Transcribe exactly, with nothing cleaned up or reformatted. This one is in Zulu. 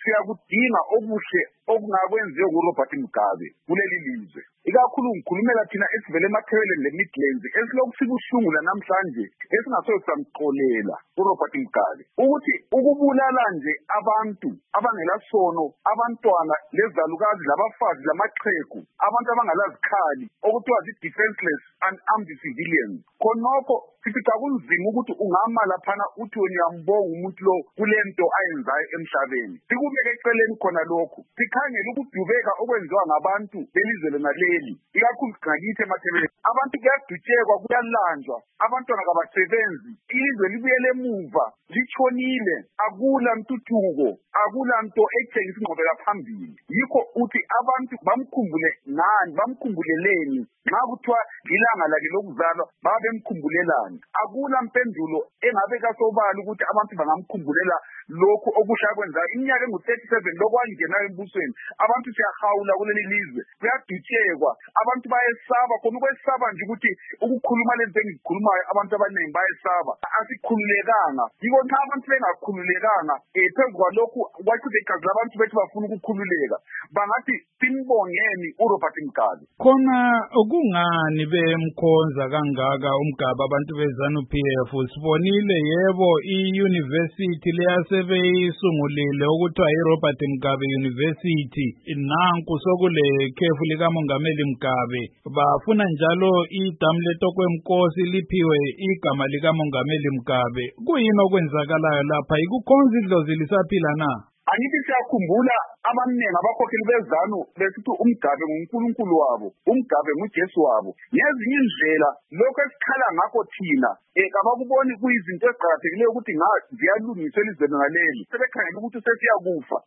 siyakudinga okuhle okungakwenziwe nguRobert Mugabe kuleli lizwe. Ikakhulu ngikhulumela thina esivele eMathebeleni leMidlands esilokhu sibuhlungu namhlanje esingasoze samxolela uRobert Mugabe ukuthi ukubulala nje abantu abangelasono, abantwana lezalukazi labafazi lamaqhegu, abantu abangalazikhali okuthiwa zi-defenseless and armed civilians. Khonokho sithi cha kunzima ukuthi ungama laphana uthi uyambonga umuntu lo kulento ayenzayo emhlabeni. Sikubeke eceleni khona lokho sikhangela ukudubeka okwenziwa ngabantu belizwe lenaleli, ikakhulu ngakithi eMathebeleni. Abantu kuyadutshekwa, kuyalanjwa, abantwana kabasebenzi, ilizwe libuyele emuva, litshonile, akula ntuthuko, akula nto etshengisa ingqubekela phambili. Yikho uthi abantu bamkhumbule ngani, bamkhumbuleleni nxa kuthiwa ilanga lakhe lokuzalwa babemkhumbulelani. Akula mpendulo engabe kasobala ukuthi abantu bangamkhumbulela lokhu okusha kwenza iminyaka engu-thirty-seven lokwangenayo embusweni. Abantu siyahawula kuleli lizwe, kuyadutshekwa, abantu bayesaba, khona ukwesaba nje ukuthi ukukhuluma lento engikhulumayo abantu abaningi bayesaba. Asikhululekanga, yiko nxa abantu bengakhululekanga um phezu kwalokhu kwachitha igazi labantu bethu bafuna ukukhululeka, bangathi simbongeni uRobert Mugabe. Khona okungani bemkhonza kangaka uMgabe abantu beZANU-P F? Sibonile yebo i-university leyasebeyisungulile okuthiwa yiRobert Mugabe University, nanku sokule khefu likaMongameli Mugabe. Bafuna njalo idamu leTokwenkosi liphiwe igama likaMongameli Mugabe. Kuyini okwenzakalayo lapha? Ikukhonza idlozi lisaphila na? Angithi siyakhumbula abaningi abakhokheli beZANU besithi uMgabe nguNkulunkulu wabo, uMgabe nguJesu wabo. Ngezinye indlela lokho esikhala ngakho thina um kabakuboni kuyizinto eziqakathekileyo ukuthi ziyalungiswa elizweni ngaleli, sebekhangela ukuthi sesiyakufa.